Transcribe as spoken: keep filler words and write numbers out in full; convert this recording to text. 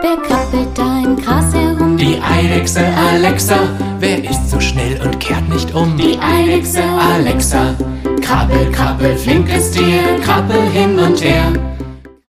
Wer krabbelt da im Gras herum? Die Eidechse Alexa. Wer ist so schnell und kehrt nicht um? Die Eidechse Alexa. Krabbel, krabbel, flinkes Tier, krabbel hin und her.